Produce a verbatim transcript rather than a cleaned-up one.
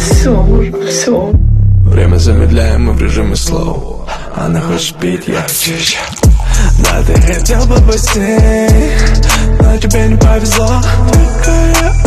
Все, все. Время замедляем мы в режиме слоу. Она хочет пить, я чищу. Да, ты хотел бы бассейн, но тебе не повезло. Только я